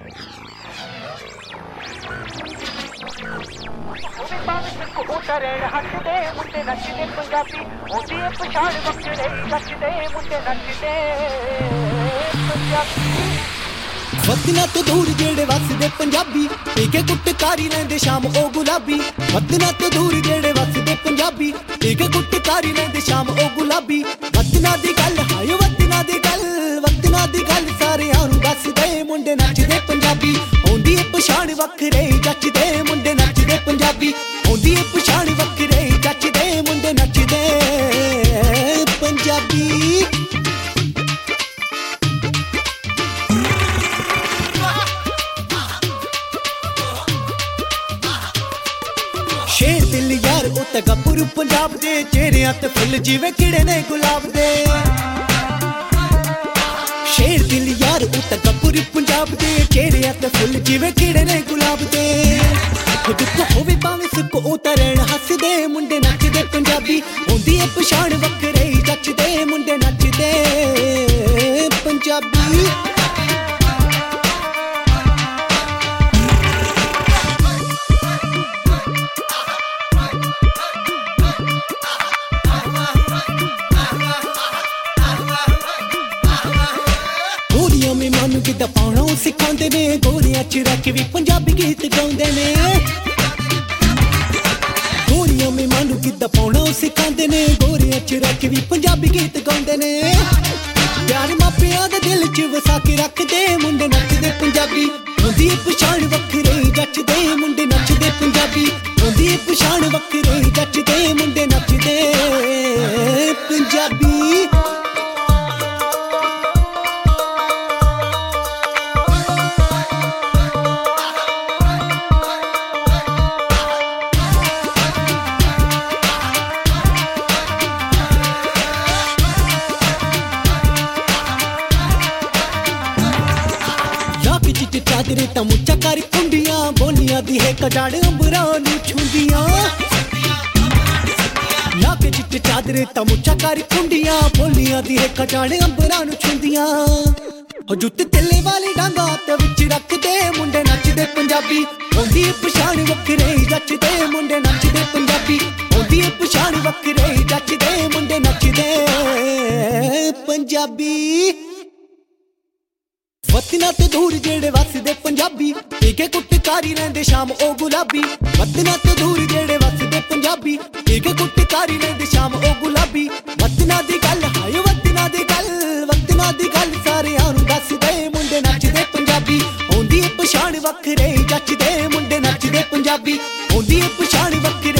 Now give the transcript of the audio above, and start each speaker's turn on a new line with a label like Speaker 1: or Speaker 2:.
Speaker 1: ਰਹਿਣ ਹੱਸਦੇ ਮੁੰਡੇ ਨੱਚਦੇ ਪੰਜਾਬੀ ਉਹਦੀ ਇਹ ਪਛਾਣ ਵੱਖਰੇ ਨੱਚਦੇ ਮੁੰਡੇ ਨੱਚਦੇ ਪੰਜਾਬੀ
Speaker 2: ਵਤਨਾਂ ਤੋਂ ਦੂਰ ਜਿਹੜੇ ਵਸਦੇ ਪੰਜਾਬੀ ਪੀ ਕੇ ਗੁੱਟਕਾਰੀ ਲੈਂਦੇ ਸ਼ਾਮ ਉਹ ਗੁਲਾਬੀ ਵਤਨਾਂ ਤੋਂ ਦੂਰ ਜਿਹੜੇ ਵਸਦੇ ਪੰਜਾਬੀ ਪੀ ਕੇ ਗੁੱਟਕਾਰੀ ਲੈਂਦੇ ਸ਼ਾਮ ਉਹ ਗੁਲਾਬੀ ਵਤਨਾਂ ਦੀ ਗੱਲ ਹਾਏ ਵਤਨਾਂ ਦੀ ਗੱਲ ਸਾਰਿਆਂ ਨੂੰ ਦੱਸਦੇ ਮੁੰਡੇ ਨੱਚਦੇ ਪੰਜਾਬੀ ਆਉਂਦੀ ਏ ਪਛਾਣ ਵੱਖਰੇ ਜੱਚਦੇ ਮੁੰਡੇ ਨੱਚਦੇ ਪੰਜਾਬੀ ਆਉਂਦੀ ਏ ਪਛਾਣ ਵੱਖਰੇ ਜੱਚਦੇ ਮੁੰਡੇ ਨੱਚਦੇ ਪੰਜਾਬੀ ਸ਼ੇਰ ਦਿਲ ਯਾਰ ਉਹ ਤਾਂ ਗੱਭਰੂ ਪੰਜਾਬ ਦੇ ਚਿਹਰਿਆਂ ਤੇ ਫੁੱਲ ਜਿਵੇਂ ਕਿਹੜੇ ਨੇ ਗੁਲਾਬ ਦੇ ਸ਼ੇਰ ਦਿਲ ਯਾਰ ਉਹ ਤਾਂ ਗੱਭਰੂ ਪੰਜਾਬ ਦੇ ਚਿਹਰਿਆਂ ਤੇ ਫੁੱਲ ਜਿਵੇਂ ਕਿਹੜੇ ਨੇ ਗੁਲਾਬ ਦੇ ਦੁੱਖ ਹੋਵੇ ਭਾਵੇਂ ਸੁੱਖ ਉਹ ਤਾਂ ਰਹਿਣ ਹੱਸਦੇ ਮੁੰਡੇ ਨੱਚਦੇ ਪੰਜਾਬੀ ਹੁੰਦੀ ਏ ਪਛਾਣ ਵੱਖਰੇ ਜੱਚਦੇ ਮੁੰਡੇ ਨੱਚਦੇ ਪੰਜਾਬੀ ਮੈਨੂੰ ਕਿੱਦਾਂ ਪਾਉਣਾ ਸਿਖਾਉਂਦੇ ਨੇ ਗੋਲੀਆਂ ਚ ਰੱਖ ਵੀ ਪੰਜਾਬੀ ਗੀਤ ਗਾਉਂਦੇ ਨੇ ਗੋਲੀਆਂ ਮੇ ਮੈਨੂੰ ਕਿੱਦਾਂ ਪਾਉਣਾ ਸਿਖਾਉਂਦੇ ਨੇ ਗੋਲੀਆਂ ਚ ਰੱਖ ਵੀ ਪੰਜਾਬੀ ਗੀਤ ਗਾਉਂਦੇ ਨੇ ਪਿਆਰ ਮਾਪਿਆਂ ਦੇ ਦਿਲ ਚ ਵਸਾ ਕੇ ਰੱਖਦੇ ਮੁੰਡੇ ਨੱਚਦੇ ਪੰਜਾਬੀ ਹੁੰਦੀ ਪਛਾਣ ਵੱਖਰੇ ਜੱਚਦੇ ਮੁੰਡੇ ਨੱਚਦੇ ਪੰਜਾਬੀ ਹੁੰਦੀ ਪਛਾਣ ਵੱਖਰੇ ਜੱਚਦੇ ਮੁੰਡੇ ਨੱਚਦੇ ਪੰਜਾਬੀ ਚਾਦਰੇ ਤਾਂ ਮੁੱਚਾ ਕਰ ਕੁੰਡੀਆਂ ਬੋਲੀਆਂ ਦੀ ਹੈ ਕਜਾੜ ਅੰਬਰਾਂ ਨੂੰ ਛੁੰਦੀਆਂ ਲਾ ਕੇ ਚਿੱਟੇ ਚਾਦਰੇ ਤਾਂ ਮੁੱਚਾ ਕਰ ਕੁੰਡੀਆਂ ਬੋਲੀਆਂ ਦੀ ਹੈ ਕਜਾੜ ਅੰਬਰਾਂ ਨੂੰ ਛੁੰਦੀਆਂ ਹੋ ਜੁੱਤੇ ਤੇਲੇ ਵਾਲੀ ਡਾਂਗਾ ਤੇ ਵਿੱਚ ਰੱਖਦੇ ਮੁੰਡੇ ਨੱਚਦੇ ਪੰਜਾਬੀ ਹੁੰਦੀ ਪਛਾਣ ਵੱਖਰੇ ਜੱਚਦੇ ਮੁੰਡੇ ਨੱਚਦੇ ਪੰਜਾਬੀ ਹੁੰਦੀ ਪਛਾਣ ਵੱਖਰੇ ਜੱਚਦੇ ਮੁੰਡੇ ਨੱਚਦੇ ਪੰਜਾਬੀ ਵਤਨਾਂ ਤੋਂ ਦੂਰ ਜਿਹੜੇ ਵਸਦੇ ਪੰਜਾਬੀ ਪੀ ਕੇ ਗੁੱਟਕਾਰੀ ਲੈਂਦੇ ਸ਼ਾਮ ਉਹ ਗੁਲਾਬੀ ਵਤਨਾਂ ਤੋਂ ਦੂਰ ਜਿਹੜੇ ਵਸਦੇ ਪੰਜਾਬੀ ਪੀ ਕੇ ਗੁੱਟਕਾਰੀ ਲੈਂਦੇ ਸ਼ਾਮ ਉਹ ਗੁਲਾਬੀ ਵਤਨਾਂ ਦੀ ਗੱਲ ਹਾਏ ਵਤਨਾਂ ਦੀ ਗੱਲ ਸਾਰਿਆਂ ਨੂੰ ਦੱਸਦੇ ਮੁੰਡੇ ਨੱਚਦੇ ਪੰਜਾਬੀ ਆਉਂਦੀ ਏ ਪਛਾਣ ਵੱਖਰੇ ਜੱਚਦੇ ਮੁੰਡੇ ਨੱਚਦੇ ਪੰਜਾਬੀ ਆਉਂਦੀ ਏ ਪਛਾਣ ਵੱਖਰੇ